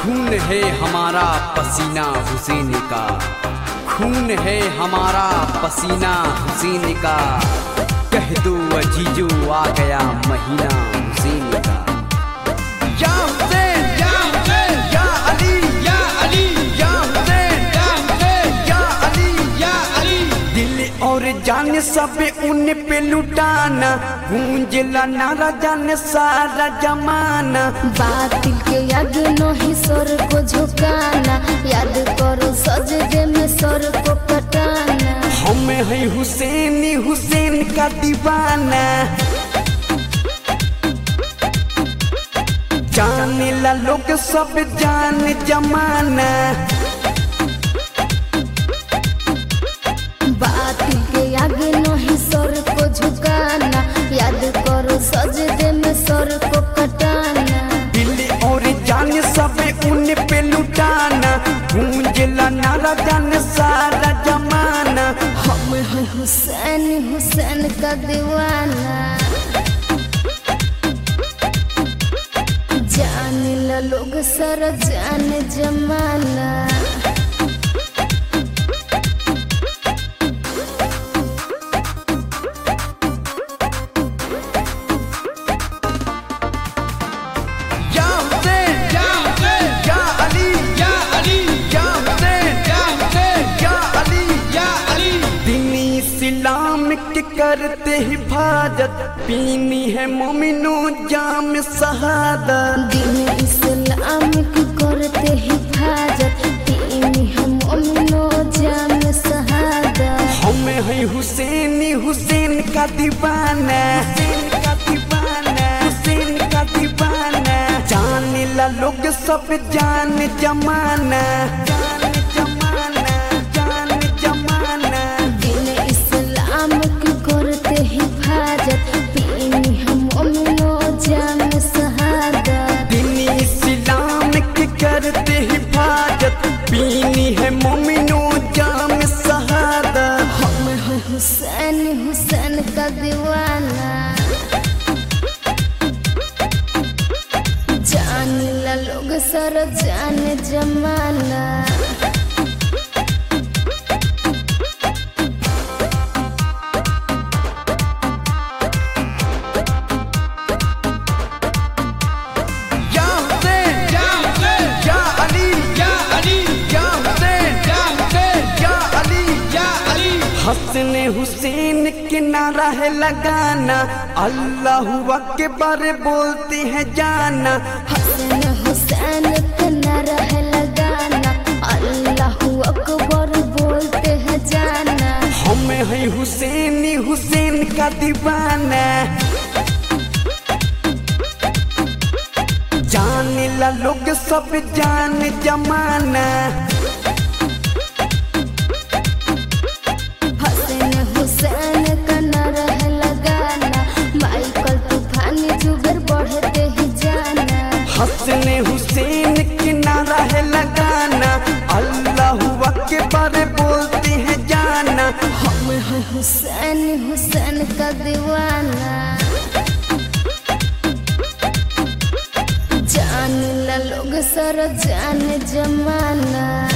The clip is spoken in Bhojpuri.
खून है हमारा पसीना हुसैन का, खून है हमारा पसीना हुसैन का। कह दो अजीजो आ गया महीना हुसैन का। या हुसैन या हुसैन या अली या अली या हुसैन या हुसैन या अली या अली। दिल और जान सब उन पे लुटाना, गूंजला नारा जाने सारा जमाना। बातिल के आगे नहीं सर को झुकाना, याद करो सजदे में सर को कटाना। हम है हुसैन हुसैन का दीवाना, जाने ला लोग सब जान जमाना। बातिल के आगे नहीं सर को झुकाना, याद करो सजदे में सर को कटाना। दिल और जान सब उन पे लुटाना, गूंजला नारा जाने सारा जमाना। हम हैं हुसैन हुसैन का दीवाना, जाने ला लोग सारा जान जमाना। इस्लाम के करते हिफाजत, पीनी है मोमिनो जाम शहादत। दीन इस्लाम की करते हिफाजत, पीनी है मोमिनो जाम शहादत। हम है हुसैन हुसैन का दीवाना, हुसैन का दीवाना, हुसैन का दीवाना। जाने ला लोग सब जान जमाना, जान जमाना, जान जमाना। दीन इस्लाम की करते हिफाजत, पीनी है मोमिनो जाम शहादत। दीन इस्लाम की करते हिफाजत, पीनी है मोमिनो जाम शहादत। हम हैं हुसैन हुसैन का दीवाना, जाने ला लोग सारा जान जमाना। हसने हुसैन के नारा है लगाना, अल्लाह अकबर बोलते हैं जाना। हसन हुसैन का नारा है लगाना, अल्लाह अकबर बोलते हैं जाना। हम है हुसैन हुसैन का दीवाना, जाने ला लोग सब जान जमाना। हुसैन का नारा है लगाना, माइकल तूफानी जुगर बढ़ते ही जाना। हसने हुसैन के नारा है लगाना, अल्लाह अकबर बोलते हैं जाना। हम हैं हुसैन हुसैन का दीवाना, जाने ला लोग सारा जान जमाना।